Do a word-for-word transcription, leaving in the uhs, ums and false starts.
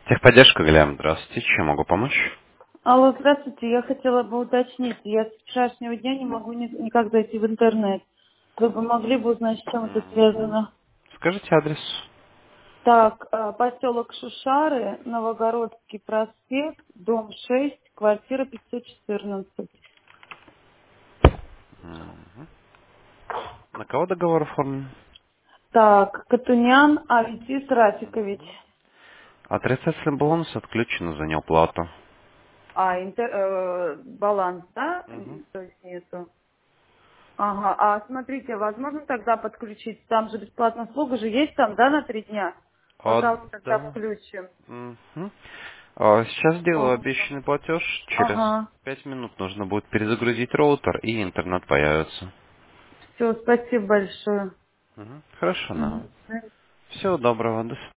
Техподдержка, Галям, здравствуйте. Чем могу помочь? Алло, здравствуйте. Я хотела бы уточнить. Я с вчерашнего дня не могу ни- никак зайти в интернет. Вы бы могли бы узнать, с чем это Мгм. связано? Скажите адрес. Так, э, поселок Шушары, Новогородский проспект, дом шесть, квартира пятьсот четырнадцать. Мгм. На кого договор оформлен? Так, Катунян Аветис Рафикович. Отрицательный бонус отключен за неуплату. А, интер- э, баланс, да? Мгм. То есть нету. Ага, а смотрите, возможно тогда подключить? Там же бесплатная услуга же есть там, да, на три дня? А, Пожалуйста, тогда да. включим. Мгм. А, сейчас сделаю О, обещанный платеж. Через ага. пять минут нужно будет перезагрузить роутер, и интернет появится. Все, спасибо большое. Мгм. Хорошо, на. Мгм. Всего доброго. До свидания.